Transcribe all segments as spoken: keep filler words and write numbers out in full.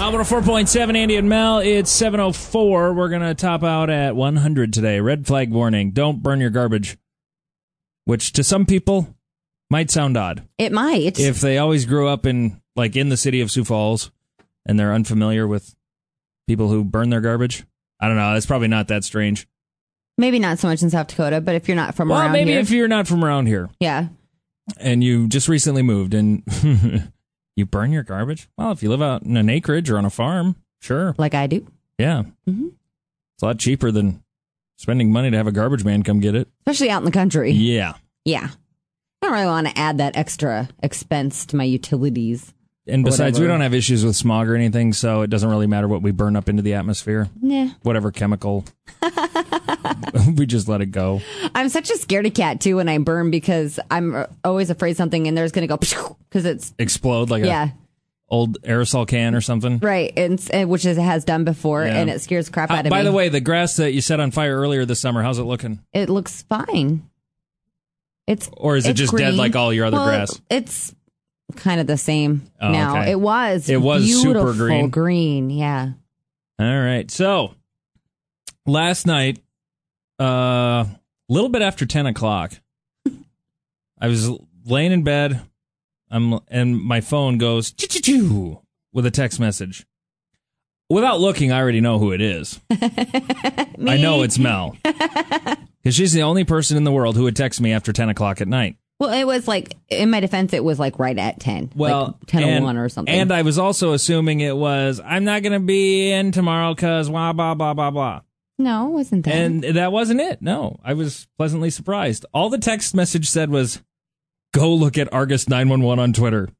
Uh, one oh four point seven, Andy and Mel. It's seven oh four. We're going to top out at one hundred today. Red flag warning. Don't burn your garbage. Which to some people might sound odd. It might. If they always grew up in, like, in the city of Sioux Falls and they're unfamiliar with people who burn their garbage. I don't know. It's probably not that strange. Maybe not so much in South Dakota, but if you're not from well, around maybe here. if you're not from around here. Yeah. And you just recently moved and you burn your garbage? Well, if you live out in an acreage or on a farm, sure. Like I do. Yeah. Mm-hmm. It's a lot cheaper than spending money to have a garbage man come get it. Especially out in the country. Yeah. Yeah. I don't really want to add that extra expense to my utilities. And besides, whatever. we don't have issues with smog or anything, so it doesn't really matter what we burn up into the atmosphere. Nah. Whatever chemical. We just let it go. I'm such a scaredy cat, too, when I burn because I'm always afraid something in there is going to go because it's... Explode like yeah. a old aerosol can or something. Right, and, and which is, it has done before, Yeah. and it scares the crap Uh, out of by me. the way, the grass that you set on fire earlier this summer, how's it looking? It looks fine. It's Or is it it's just green. dead like all your other well, grass? It's kind of the same Oh, now. okay. It was It was beautiful super green. green, yeah. All right. So, last night, a uh, little bit after ten o'clock, I was laying in bed, I'm, and my phone goes choo-choo-choo with a text message. Without looking, I already know who it is. I know it's Mel. Because she's the only person in the world who would text me after ten o'clock at night. Well, it was like, in my defense, it was like right at ten. Well, like ten and, oh one or something. And I was also assuming it was, I'm not going to be in tomorrow because blah, blah, blah, blah, blah. No, it wasn't that. And that wasn't it. No, I was pleasantly surprised. All the text message said was, go look at Argus nine one one on Twitter.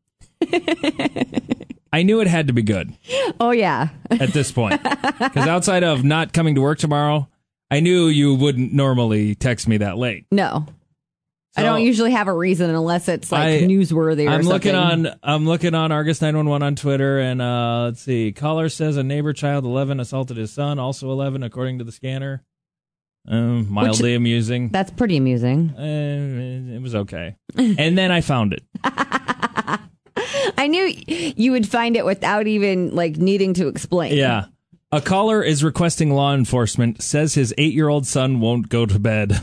I knew it had to be good. Oh, yeah. At this point. Because outside of not coming to work tomorrow, I knew you wouldn't normally text me that late. No. So I don't usually have a reason unless it's like I, newsworthy or I'm something. looking on I'm looking on Argus nine one one on Twitter, and uh, let's see. Caller says a neighbor child eleven assaulted his son, also eleven according to the scanner. Um, mildly Which, amusing. That's pretty amusing. Uh, it was okay. And then I found it. I knew you would find it without even like needing to explain. Yeah. A caller is requesting law enforcement, says his eight-year-old son won't go to bed.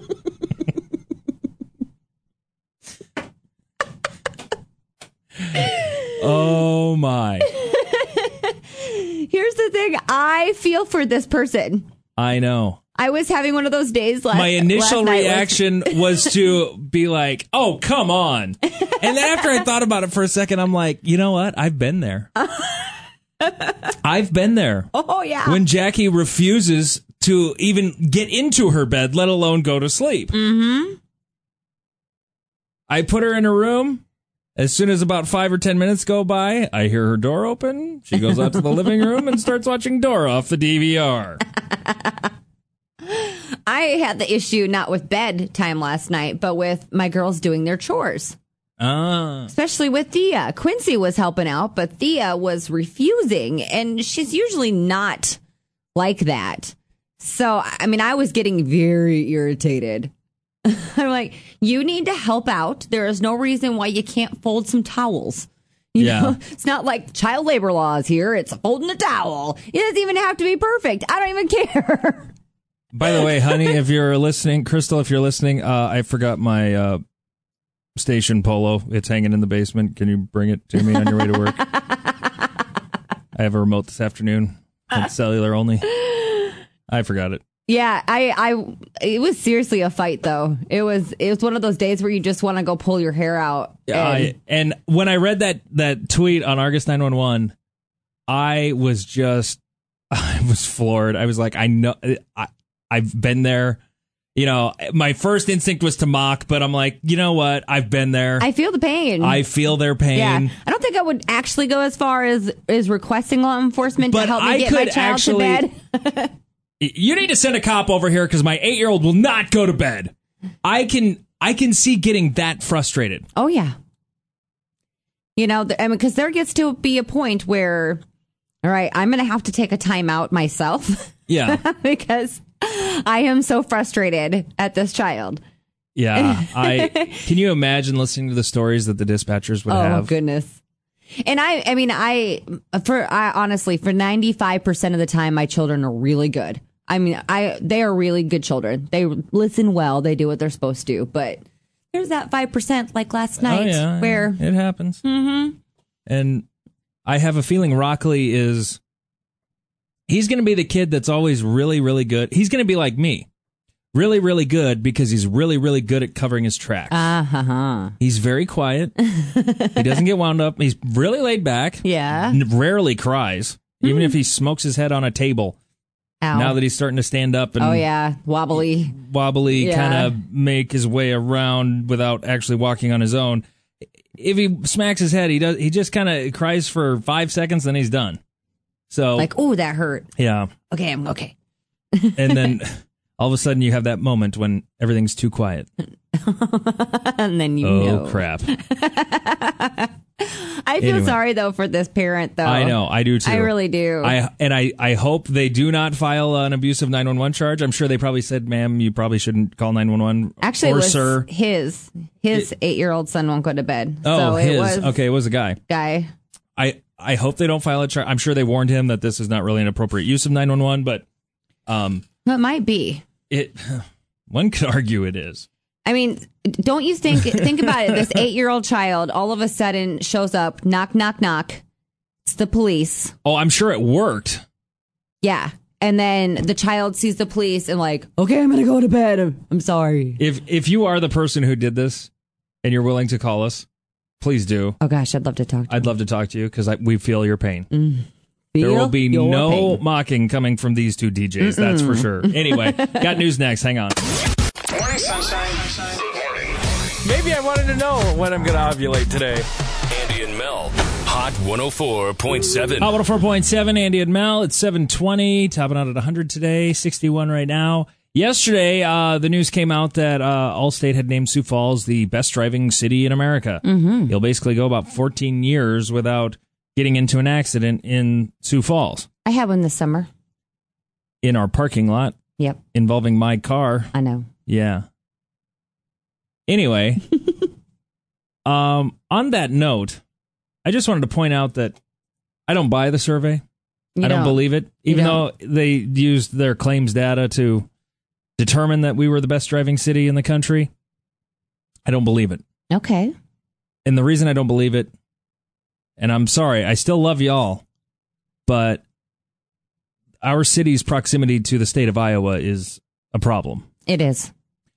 Oh, my. Here's the thing. I feel for this person. I know. I was having one of those days last My initial last night reaction was to be like, oh, come on. And then after I thought about it for a second, I'm like, you know what? I've been there. I've been there. Oh, yeah. When Jackie refuses to even get into her bed, let alone go to sleep. Mm-hmm. I put her in a room. As soon as about five or ten minutes go by, I hear her door open. She goes out to the living room and starts watching Dora off the D V R. I had the issue not with bedtime last night, but with my girls doing their chores. Ah. Especially with Thea. Quincy was helping out, but Thea was refusing, and she's usually not like that. So, I mean, I was getting very irritated. I'm like, you need to help out. There is no reason why you can't fold some towels. You Yeah. know, it's not like child labor laws here. It's folding a towel. It doesn't even have to be perfect. I don't even care. By the way, honey, if you're listening, Crystal, if you're listening, uh, I forgot my uh, station polo. It's hanging in the basement. Can you bring it to me on your way to work? I have a remote this afternoon. It's cellular only. I forgot it. Yeah, I, I, it was seriously a fight though. It was, it was one of those days where you just want to go pull your hair out. And, I, and when I read that, that tweet on Argus nine one one, I was just, I was floored. I was like, I know, I, I've been there. You know, my first instinct was to mock, but I'm like, you know what? I've been there. I feel the pain. I feel their pain. Yeah, I don't think I would actually go as far as is requesting law enforcement but to help me I get could my child actually, to bed. You need to send a cop over here because my eight-year-old will not go to bed. I can, I can see getting that frustrated. Oh yeah. You know, I mean, because there gets to be a point where, all right, I'm going to have to take a time out myself. Yeah. Because I am so frustrated at this child. Yeah. I can you imagine listening to the stories that the dispatchers would oh, have? Oh, goodness. And I, I mean, I, for, I honestly, for ninety-five percent of the time, my children are really good. I mean, I, they are really good children. They listen well. They do what they're supposed to. But there's that five percent like last night oh, yeah, where it happens. Mm-hmm. And I have a feeling Rockley is, he's going to be the kid that's always really, really good. He's going to be like me. Really, really good because he's really, really good at covering his tracks. Uh-huh. He's very quiet. He doesn't get wound up. He's really laid back. Yeah. N- rarely cries, even mm. if he smokes his head on a table. Ow. Now that he's starting to stand up and oh yeah, wobbly, wobbly, yeah. kind of make his way around without actually walking on his own. If he smacks his head, he does. He just kind of cries for five seconds, then he's done. So like, oh, that hurt. Yeah. Okay, I'm okay. And then all of a sudden, you have that moment when everything's too quiet, and then you oh, know. crap. I feel anyway. sorry though for this parent though. I know, I do too. I really do. I and I, I hope they do not file an abusive nine one one charge. I'm sure they probably said, "Ma'am, you probably shouldn't call nine one one." Actually, or it was sir. his his it, eight year old son won't go to bed. Oh, so his. It was okay, it was a guy. Guy. I I hope they don't file a charge. I'm sure they warned him that this is not really an appropriate use of nine one one, but um, it might be. It. One could argue it is. I mean, don't you think, think about it, this eight-year-old child all of a sudden shows up, knock, knock, knock. It's the police. Oh, I'm sure it worked. Yeah. And then the child sees the police and like, okay, I'm going to go to bed. I'm, I'm sorry. If if you are the person who did this and you're willing to call us, please do. Oh, gosh, I'd love to talk to you. I'd love to talk to you because we feel your pain. Mm. There will be no pain. mocking coming from these two D Js, Mm-mm. that's for sure. Anyway, got news next. Hang on. Morning, sunshine. Good morning. Maybe I wanted to know when I'm going to ovulate today. Andy and Mel, Hot one oh four point seven. Hot one oh four point seven, Andy and Mel. It's seven twenty, topping out at one hundred today, sixty-one right now. Yesterday, uh, the news came out that uh, Allstate had named Sioux Falls the best driving city in America. Mm-hmm. You'll basically go about fourteen years without getting into an accident in Sioux Falls. I had one this summer. In our parking lot. Yep. Involving my car. I know. Yeah. Anyway, um, on that note, I just wanted to point out that I don't buy the survey. You I don't, don't believe it, even though they used their claims data to determine that we were the best driving city in the country. I don't believe it. Okay. And the reason I don't believe it, and I'm sorry, I still love y'all, but our city's proximity to the state of Iowa is a problem. It is.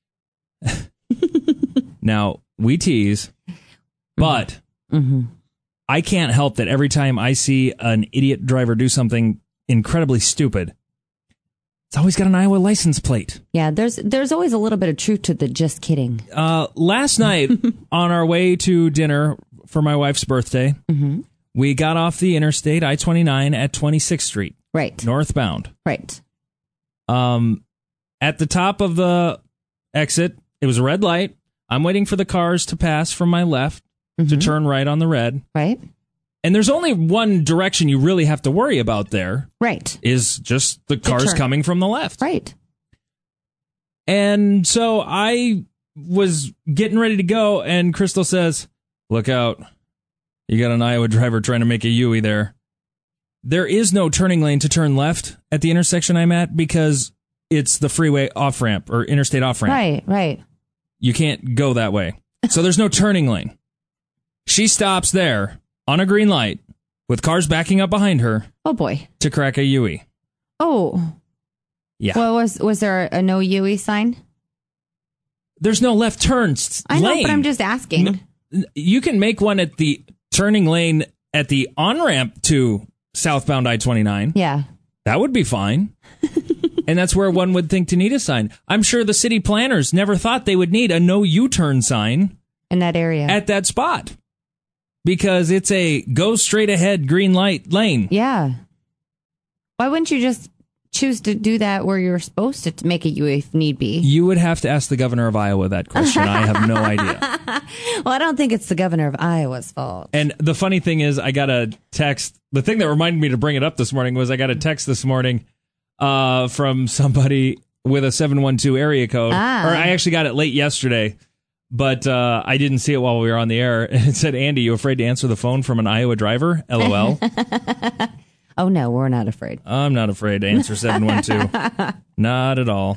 Now, we tease, but mm-hmm. I can't help that every time I see an idiot driver do something incredibly stupid, it's always got an Iowa license plate. Yeah, there's there's always a little bit of truth to the just kidding. Uh, last night, on our way to dinner for my wife's birthday, mm-hmm. we got off the interstate, I twenty-nine, at twenty-sixth Street. Right. Northbound. Right. Um, at the top of the exit, it was a red light. I'm waiting for the cars to pass from my left mm-hmm. to turn right on the red. Right. And there's only one direction you really have to worry about there. Right. Is just the cars turn. coming from the left. Right. And so I was getting ready to go, and Crystal says, "Look out. You got an Iowa driver trying to make a U-ey there." There is no turning lane to turn left at the intersection I'm at because it's the freeway off-ramp or interstate off-ramp. Right, right. You can't go that way. So there's no turning lane. She stops there on a green light with cars backing up behind her. Oh, boy. To crack a U-ey. Oh. Yeah. Well, was was there a no U-ey sign? There's no left turn I know, lane. but I'm just asking. You can make one at the turning lane at the on-ramp to southbound I twenty-nine. Yeah. That would be fine. And that's where one would think to need a sign. I'm sure the city planners never thought they would need a no U-turn sign in that area at that spot because it's a go straight ahead green light lane. Yeah. Why wouldn't you just choose to do that where you're supposed to make a U if need be? You would have to ask the governor of Iowa that question. I have no idea. Well, I don't think it's the governor of Iowa's fault. And the funny thing is, I got a text. The thing that reminded me to bring it up this morning was I got a text this morning uh, from somebody with a seven one two area code. Ah. Or I actually got it late yesterday. but uh, I didn't see it while we were on the air. It said, Andy, you afraid to answer the phone from an Iowa driver? LOL. Oh, no, we're not afraid. I'm not afraid to answer seven one two. Not at all.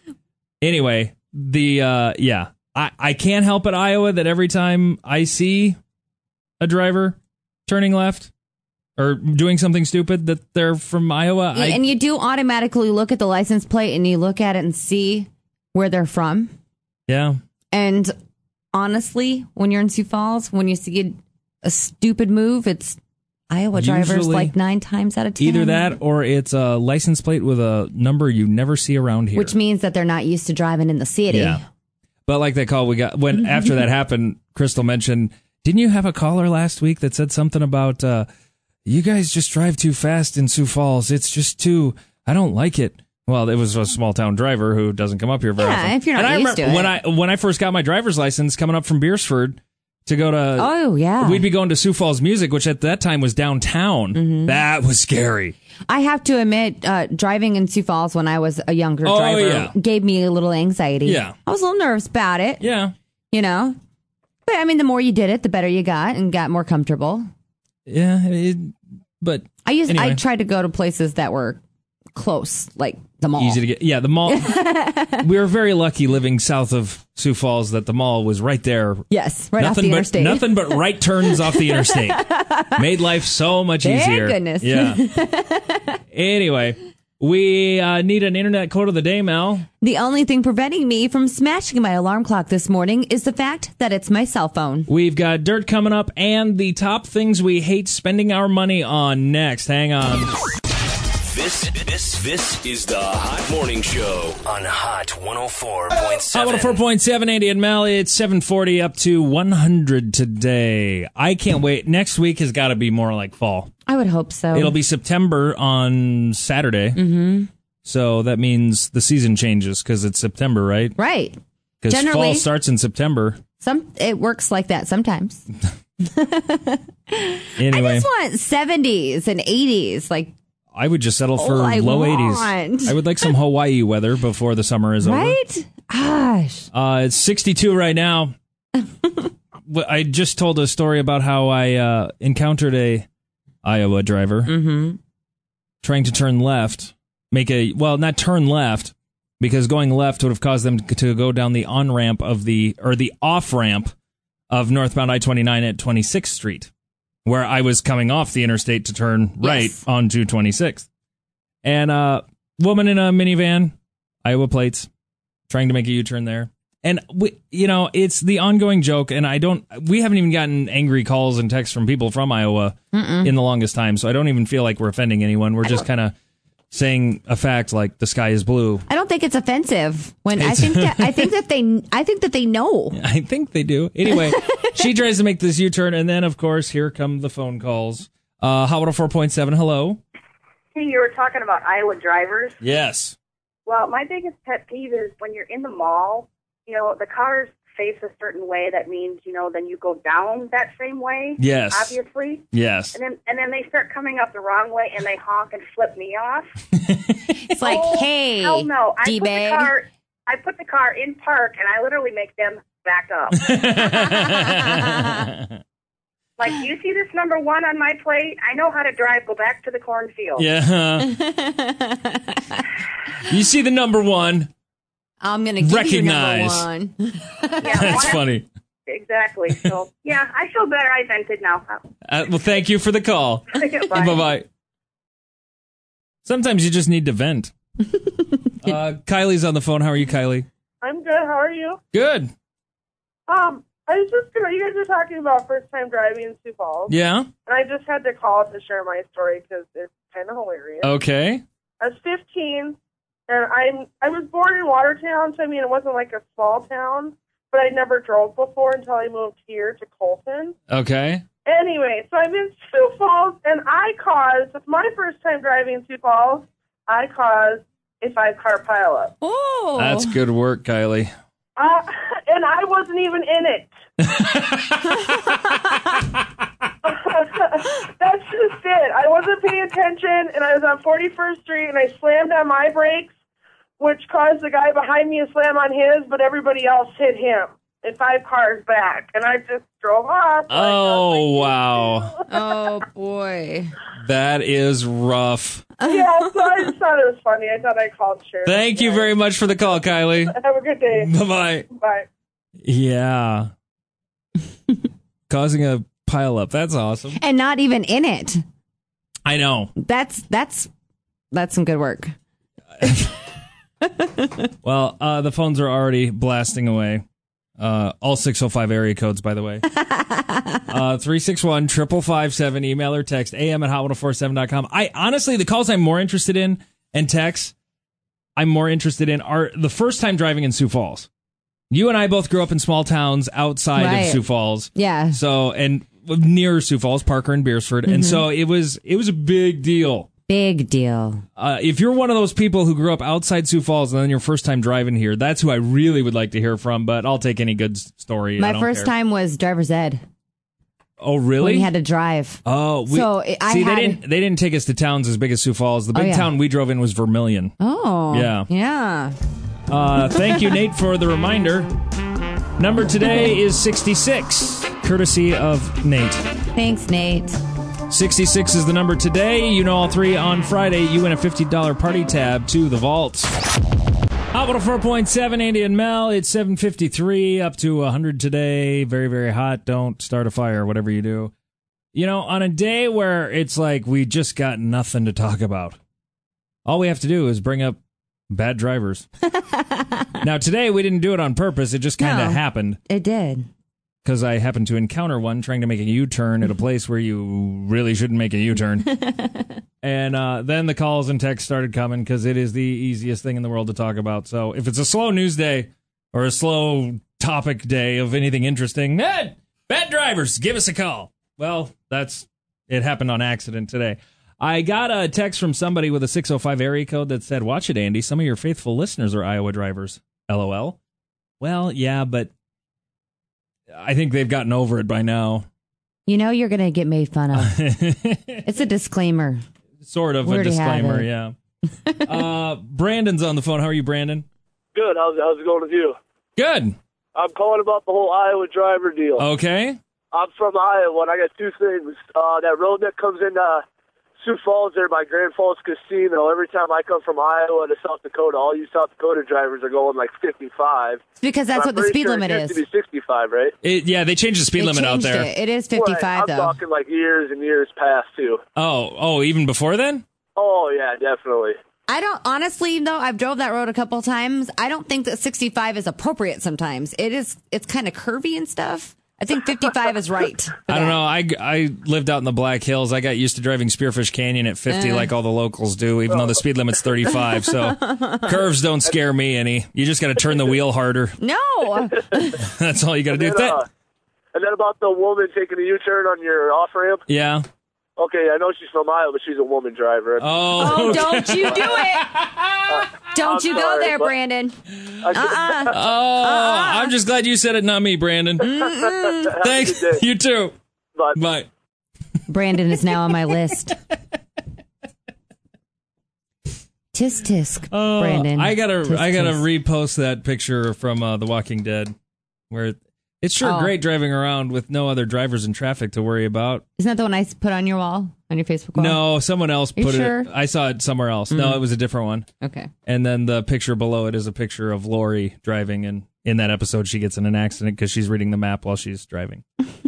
Anyway, the uh, yeah, I, I can't help at Iowa that every time I see a driver turning left or doing something stupid that they're from Iowa. I, and you do automatically look at the license plate and you look at it and see where they're from. Yeah. And honestly, when you're in Sioux Falls, when you see a, a stupid move, it's Iowa drivers Usually like nine times out of ten. Either that or it's a license plate with a number you never see around here. Which means that they're not used to driving in the city. Yeah. But like that call we got, when after that happened, Crystal mentioned, didn't you have a caller last week that said something about, uh, you guys just drive too fast in Sioux Falls. It's just too, I don't like it. Well, it was a small town driver who doesn't come up here very yeah, often. if you're not and used I to it. when I when I first got my driver's license coming up from Beersford to go to Oh, yeah. we'd be going to Sioux Falls Music, which at that time was downtown. Mm-hmm. That was scary. I have to admit, uh, driving in Sioux Falls when I was a younger Oh, driver yeah. gave me a little anxiety. Yeah. I was a little nervous about it, Yeah. you know. But, I mean, the more you did it, the better you got and got more comfortable. Yeah, it, but I used anyway. I tried to go to places that were close, like the mall. Easy to get. Yeah, the mall. We were very lucky living south of Sioux Falls that the mall was right there. Yes, right off nothing the but, interstate. Nothing but right turns off the interstate. Made life so much Thank easier. goodness. Yeah. Anyway, we uh, need an internet quote of the day, Mel. The only thing preventing me from smashing my alarm clock this morning is the fact that it's my cell phone. We've got dirt coming up and the top things we hate spending our money on next. Hang on. This, this, this is the Hot Morning Show on Hot one oh four point seven. Hot one oh four point seven, Andy and Mel. It's seven forty up to one hundred today. I can't wait. Next week has got to be more like fall. I would hope so. It'll be September on Saturday. Mm-hmm. So that means the season changes because it's September, right? Right. Because Generally- fall starts in September. Some it works like that sometimes. Anyway, I just want seventies and eighties, like I would just settle for all I low want. eighties. I would like some Hawaii weather before the summer is over. right? Gosh. Uh, it's sixty-two right now. Well, I just told a story about how I uh, encountered a Iowa driver Mm-hmm. trying to turn left, make a, well, not turn left, because going left would have caused them to go down the on-ramp of the, or the off-ramp of northbound I twenty-nine at twenty-sixth Street, where I was coming off the interstate to turn right Yes. onto twenty-sixth. And a woman in a minivan, Iowa plates, trying to make a U-turn there. And, we, you know, it's the ongoing joke, and I don't, we haven't even gotten angry calls and texts from people from Iowa Mm-mm. in the longest time, so I don't even feel like we're offending anyone. We're just kind of saying a fact like the sky is blue. I don't think it's offensive when I It's- think that I think that they I think that they know. I think they do. Anyway, she tries to make this U-turn, and then, of course, here come the phone calls. Uh, Hot one oh four point seven, hello. Hey, you were talking about Iowa drivers. Yes. Well, my biggest pet peeve is when you're in the mall, you know, the cars face a certain way. That means, you know, then you go down that same way. Yes. Obviously. Yes. And then and then they start coming up the wrong way and they honk and flip me off. It's like, Oh, hey, hell no. I put the D-bag. car I put the car in park and I literally make them back up. Like, you see this number one on my plate? I know how to drive. Go back to the cornfield. Yeah. You see the number one. I'm gonna give Recognize. you number one. Yeah, That's why- funny. Exactly. So, yeah, I feel better. I vented now. Uh, well, thank you for the call. Bye. Bye-bye. Sometimes you just need to vent. uh, Kylie's on the phone. How are you, Kylie? I'm good. How are you? Good. Um, I was just gonna. You guys were talking about first time driving in Sioux Falls, Yeah? and I just had to call to share my story because it's kind of hilarious. Okay. I was fifteen, and I'm I was born in Watertown, so I mean it wasn't like a small town, but I never drove before until I moved here to Colton. Okay. Anyway, so I'm in Sioux Falls, and I caused, with my first time driving in Sioux Falls, I caused a five-car pileup. Oh, That's good work, Kylie. Uh, and I wasn't even in it. That's just it. I wasn't paying attention, and I was on forty-first Street, and I slammed on my brakes, which caused the guy behind me to slam on his, but everybody else hit him. and five cars back, and I just drove off. Oh, wow. Oh, boy. That is rough. Yeah, so I just thought it was funny. I thought I'd call and share. Thank you very much for the call, Kylie. Have a good day. Bye-bye. Bye. Yeah. Causing a pileup. That's awesome. And not even in it. I know. That's that's that's some good work. Well, uh, the phones are already blasting away. Uh, all six oh five area codes, by the way. uh, three six one, five five five seven, email or text, am at hot one oh four seven dot com. I honestly, the calls I'm more interested in and texts I'm more interested in are the first time driving in Sioux Falls. You and I both grew up in small towns outside Right. of Sioux Falls. Yeah. So, and near Sioux Falls, Parker and Beersford. Mm-hmm. And so it was, it was a big deal. Big deal. Uh, if you're one of those people who grew up outside Sioux Falls and then your first time driving here, that's who I really would like to hear from, but I'll take any good s- story. I My don't first care. time was driver's ed. Oh, really? When you had to drive. Oh, we, So, I see, had- they didn't. They didn't take us to towns as big as Sioux Falls. The Oh, big yeah. town we drove in was Vermilion. Oh. Yeah. Yeah. Uh, thank you, Nate, for the reminder. Number today is sixty-six, courtesy of Nate. Thanks, Nate. sixty-six is the number today. You know all three on Friday. You win a fifty dollars party tab to the vault. Hot one oh four point seven, Andy and Mel. It's seven fifty-three, up to one hundred today. Very, very hot. Don't start a fire, whatever you do. You know, on a day where it's like we just got nothing to talk about, all we have to do is bring up bad drivers. Now, today we didn't do it on purpose. It just kind of No. happened It did. because I happened to encounter one trying to make a U-turn at a place where you really shouldn't make a U-turn. And uh, then the calls and texts started coming because it is the easiest thing in the world to talk about. So if it's a slow news day or a slow topic day of anything interesting, eh, bad drivers, give us a call. Well, that's it happened on accident today. I got a text from somebody with a six oh five area code that said, watch it, Andy. Some of your faithful listeners are Iowa drivers. LOL. Well, yeah, but I think they've gotten over it by now. You know you're going to get made fun of. It's a disclaimer. Sort of We a already had disclaimer, it. yeah. uh, Brandon's on the phone. How are you, Brandon? Good. How's, how's it going with you? Good. I'm calling about the whole Iowa driver deal. Okay. I'm from Iowa, and I got two things. Uh, that road that comes into Sioux Falls there by Grand Falls Casino, every time I come from Iowa to South Dakota, all you South Dakota drivers are going like fifty-five. It's because that's I'm what the pretty speed sure limit it is. used to be sixty-five, right? It, yeah, they changed the speed They limit out changed there. It. It is Right. fifty-five, I'm though. talking like years and years past, too. Oh, oh, even before then? Oh, yeah, definitely. I don't, honestly, though, I've drove that road a couple times. I don't think that sixty-five is appropriate sometimes. It is, it's kind of curvy and stuff. I think fifty-five is right. for I don't that. know. I, I lived out in the Black Hills. I got used to driving Spearfish Canyon at fifty Uh. like all the locals do, even though the speed limit's thirty-five. So curves don't scare me any. You just got to turn the wheel harder. No. That's all you got to do. And, uh, and then about the woman taking a U-turn on your off-ramp. Yeah. Okay, I know she's from Iowa, but she's a woman driver. Oh, Oh, okay. don't you do it. Don't I'm you go sorry, there, but- Brandon. I- Uh-uh. Oh, I'm just glad you said it, not me, Brandon. Thanks. good day. You too. But Bye. Brandon is now on my list. Tisk tisk, Oh, Brandon. I gotta, Tisk, I gotta tisk. repost that picture from uh, The Walking Dead, where it's sure Oh. great driving around with no other drivers in traffic to worry about. Isn't that the one I put on your wall, on your Facebook wall? No, someone else Are you put sure? it. I saw it somewhere else. No, it was a different one. Okay. And then the picture below it is a picture of Lori driving, and in that episode, she gets in an accident because she's reading the map while she's driving.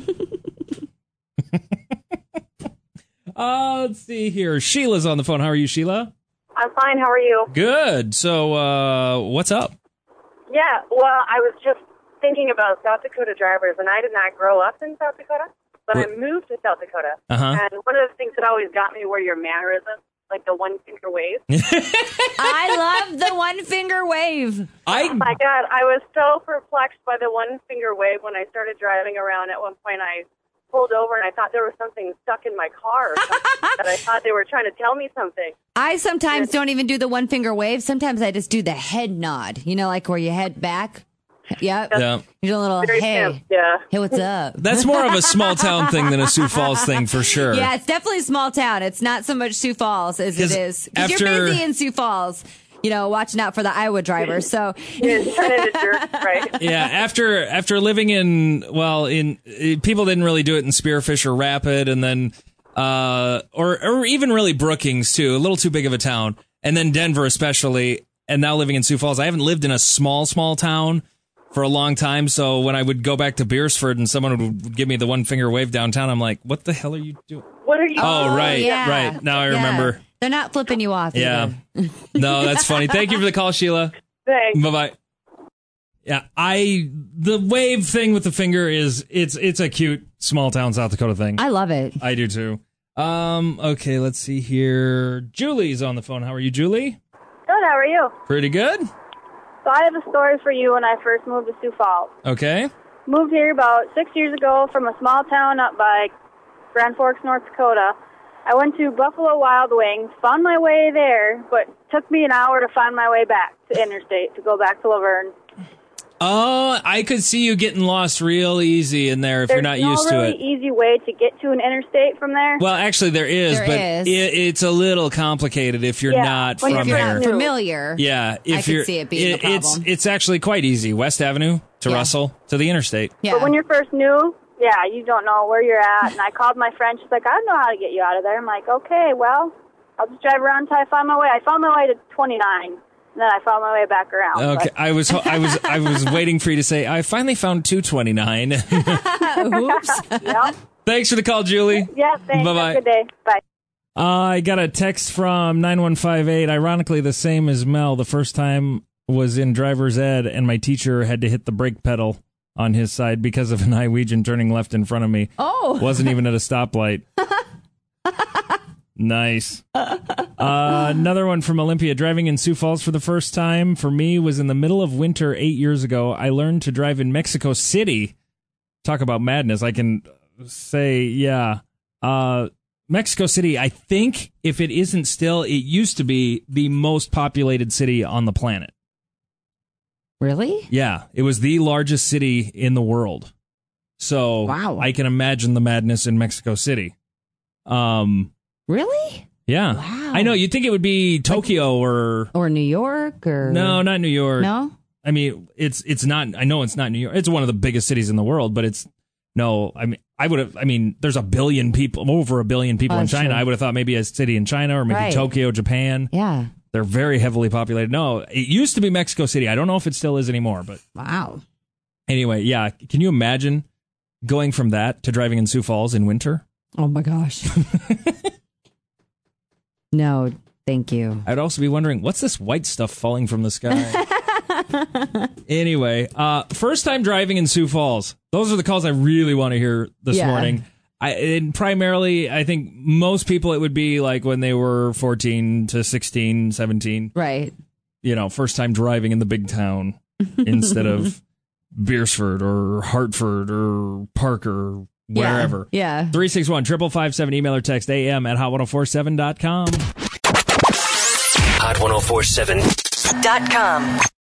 uh, let's see here. Sheila's on the phone. How are you, Sheila? I'm fine. How are you? Good. So, uh, what's up? Yeah, well, I was just thinking about South Dakota drivers, and I did not grow up in South Dakota, but What- I moved to South Dakota. Uh-huh. And one of the things that always got me were your mannerisms, like the one finger wave. I love the one finger wave. I My God, I was so perplexed by the one finger wave when I started driving around. At one point, I pulled over and I thought there was something stuck in my car or something, that I thought they were trying to tell me something. I sometimes don't even do the one finger wave. Sometimes I just do the head nod. You know, like where you head back. Yep. yeah. You do a little, Very hey, simp, yeah. hey, what's up? That's more of a small town thing than a Sioux Falls thing for sure. Yeah, it's definitely a small town. It's not so much Sioux Falls as it 'Cause is. 'Cause after- you're busy in Sioux Falls. you know, watching out for the Iowa drivers. So You're turning into jerks, right? Yeah, after after living in well, in uh, people didn't really do it in Spearfish or Rapid, and then uh, or or even really Brookings too, a little too big of a town, and then Denver especially, and now living in Sioux Falls. I haven't lived in a small small town for a long time, so when I would go back to Beersford and someone would give me the one finger wave downtown, I'm like, what the hell are you doing? What are you? Oh, right, yeah. right. Now I Yeah. remember. They're not flipping you off. Yeah. either. No, that's funny. Thank you for the call, Sheila. Thanks. Bye bye. Yeah, I the wave thing with the finger is it's it's a cute small town South Dakota thing. I love it. I do too. Um. Okay, let's see here. Julie's on the phone. How are you, Julie? Good, how are you? Pretty good. So I have a story for you when I first moved to Sioux Falls. Okay. Moved here about six years ago from a small town up by Grand Forks, North Dakota. I went to Buffalo Wild Wings, found my way there, but it took me an hour to find my way back to Interstate to go back to Laverne. Oh, I could see you getting lost real easy in there if There's you're not no used really to it. easy way to get to an interstate from there. Well, actually, there is, There but is. It, it's a little complicated if you're Yeah, not when from If you're here. not familiar, Yeah, if I could you're, see it being a it's problem. it's actually quite easy. West Avenue to Yeah. Russell to the interstate. yeah. But when you're first new, yeah, you don't know where you're at. And I called my friend. She's like, I don't know how to get you out of there. I'm like, okay, well, I'll just drive around until I find my way. I found my way to twenty-nine, and then I found my way back around. Okay, But I was I was I was waiting for you to say I finally found two twenty-nine. Oops. yeah, Thanks for the call, Julie. yeah, thanks. Bye-bye. Have a good day. Bye. Uh, I got a text from nine one five eight. Ironically, the same as Mel. The first time was in driver's ed, and my teacher had to hit the brake pedal on his side because of an Norwegian turning left in front of me. Oh. Wasn't even at a stoplight. Nice. Uh, another one from Olympia. Driving in Sioux Falls for the first time for me was in the middle of winter eight years ago. I learned to drive in Mexico City. Talk about madness. I can say, yeah. Uh, Mexico City, I think, if it isn't still, it used to be the most populated city on the planet. Really? Yeah, it was the largest city in the world. So Wow. I can imagine the madness in Mexico City. Um, Really? yeah. Wow. I know, you'd think it would be Tokyo or... Or New York? Or No, not New York. No? I mean, it's it's not... I know it's not New York. It's one of the biggest cities in the world, but it's... No, I mean, I would have... I mean, there's a billion people, over a billion people Oh, in China. sure. I would have thought maybe a city in China or maybe Right. Tokyo, Japan. Yeah. They're very heavily populated. No, it used to be Mexico City. I don't know if it still is anymore, but... Wow. Anyway, yeah. Can you imagine going from that to driving in Sioux Falls in winter? Oh my gosh. No, thank you. I'd also be wondering, what's this white stuff falling from the sky? Anyway, uh, first time driving in Sioux Falls. Those are the calls I really want to hear this Yeah. morning. I, and primarily, I think most people it would be like when they were fourteen to sixteen, seventeen. Right. You know, first time driving in the big town instead of Beersford or Hartford or Parker, wherever. Yeah. three six one, five five five seven, email or text A M at hot ten forty-seven dot com. hot ten forty-seven dot com.